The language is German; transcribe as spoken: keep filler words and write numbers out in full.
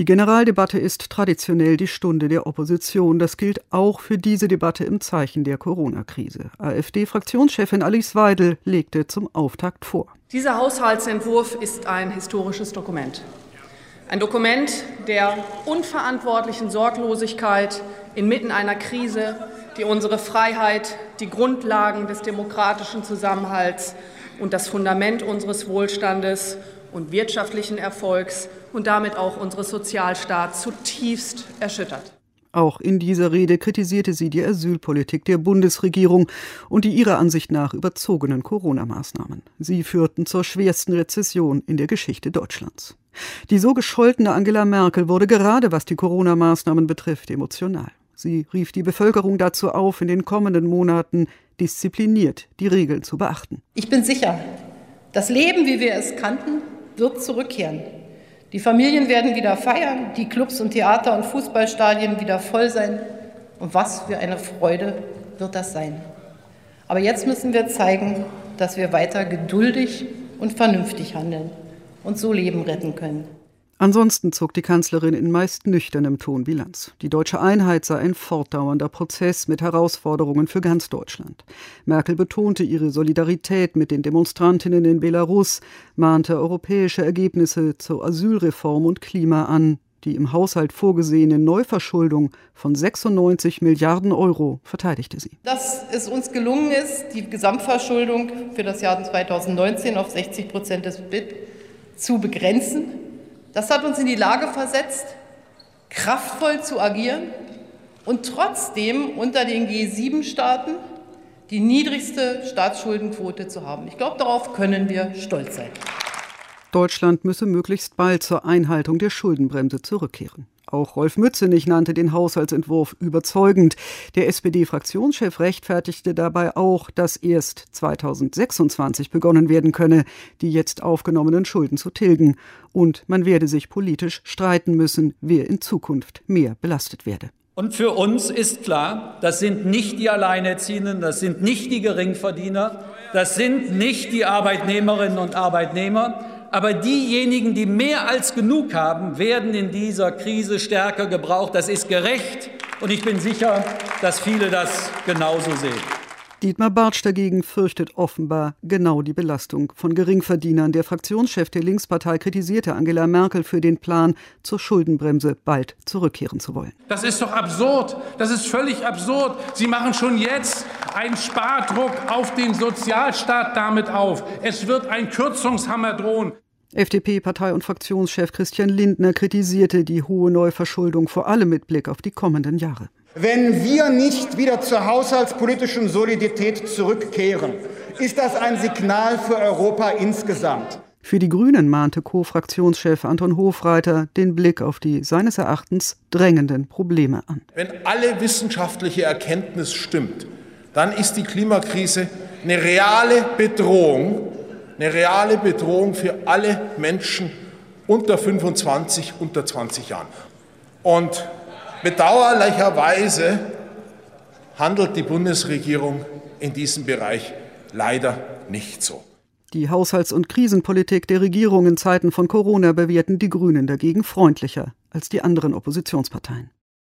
Die Generaldebatte ist traditionell die Stunde der Opposition. Das gilt auch für diese Debatte im Zeichen der Corona-Krise. AfD-Fraktionschefin Alice Weidel legte zum Auftakt vor. Dieser Haushaltsentwurf ist ein historisches Dokument. Ein Dokument der unverantwortlichen Sorglosigkeit inmitten einer Krise, die unsere Freiheit, die Grundlagen des demokratischen Zusammenhalts und das Fundament unseres Wohlstandes und wirtschaftlichen Erfolgs und damit auch unseres Sozialstaats zutiefst erschüttert. Auch in dieser Rede kritisierte sie die Asylpolitik der Bundesregierung und die ihrer Ansicht nach überzogenen Corona-Maßnahmen. Sie führten zur schwersten Rezession in der Geschichte Deutschlands. Die so gescholtene Angela Merkel wurde gerade, was die Corona-Maßnahmen betrifft, emotional. Sie rief die Bevölkerung dazu auf, in den kommenden Monaten diszipliniert die Regeln zu beachten. Ich bin sicher, das Leben, wie wir es kannten, wird zurückkehren. Die Familien werden wieder feiern, die Clubs und Theater und Fußballstadien wieder voll sein. Und was für eine Freude wird das sein. Aber jetzt müssen wir zeigen, dass wir weiter geduldig und vernünftig handeln und so Leben retten können. Ansonsten zog die Kanzlerin in meist nüchternem Ton Bilanz. Die deutsche Einheit sei ein fortdauernder Prozess mit Herausforderungen für ganz Deutschland. Merkel betonte ihre Solidarität mit den Demonstrantinnen in Belarus, mahnte europäische Ergebnisse zur Asylreform und Klima an. Die im Haushalt vorgesehene Neuverschuldung von sechsundneunzig Milliarden Euro verteidigte sie. Dass es uns gelungen ist, die Gesamtverschuldung für das Jahr zweitausendneunzehn auf sechzig Prozent des B I P zu begrenzen, das hat uns in die Lage versetzt, kraftvoll zu agieren und trotzdem unter den G sieben Staaten die niedrigste Staatsschuldenquote zu haben. Ich glaube, darauf können wir stolz sein. Deutschland müsse möglichst bald zur Einhaltung der Schuldenbremse zurückkehren. Auch Rolf Mützenich nannte den Haushaltsentwurf überzeugend. Der S P D-Fraktionschef rechtfertigte dabei auch, dass erst zweitausendsechsundzwanzig begonnen werden könne, die jetzt aufgenommenen Schulden zu tilgen. Und man werde sich politisch streiten müssen, wer in Zukunft mehr belastet werde. Und für uns ist klar, das sind nicht die Alleinerziehenden, das sind nicht die Geringverdiener, das sind nicht die Arbeitnehmerinnen und Arbeitnehmer. Aber diejenigen, die mehr als genug haben, werden in dieser Krise stärker gebraucht. Das ist gerecht und ich bin sicher, dass viele das genauso sehen. Dietmar Bartsch dagegen fürchtet offenbar genau die Belastung von Geringverdienern. Der Fraktionschef der Linkspartei kritisierte Angela Merkel für den Plan, zur Schuldenbremse bald zurückkehren zu wollen. Das ist doch absurd. Das ist völlig absurd. Sie machen schon jetzt einen Spardruck auf den Sozialstaat damit auf. Es wird ein Kürzungshammer drohen. F D P-Partei- und Fraktionschef Christian Lindner kritisierte die hohe Neuverschuldung vor allem mit Blick auf die kommenden Jahre. Wenn wir nicht wieder zur haushaltspolitischen Solidität zurückkehren, ist das ein Signal für Europa insgesamt. Für die Grünen mahnte Co-Fraktionschef Anton Hofreiter den Blick auf die seines Erachtens drängenden Probleme an. Wenn alle wissenschaftliche Erkenntnis stimmt, dann ist die Klimakrise eine reale Bedrohung, eine reale Bedrohung für alle Menschen unter fünfundzwanzig, unter zwanzig Jahren. Und bedauerlicherweise handelt die Bundesregierung in diesem Bereich leider nicht so. Die Haushalts- und Krisenpolitik der Regierung in Zeiten von Corona bewerten die Grünen dagegen freundlicher als die anderen Oppositionsparteien.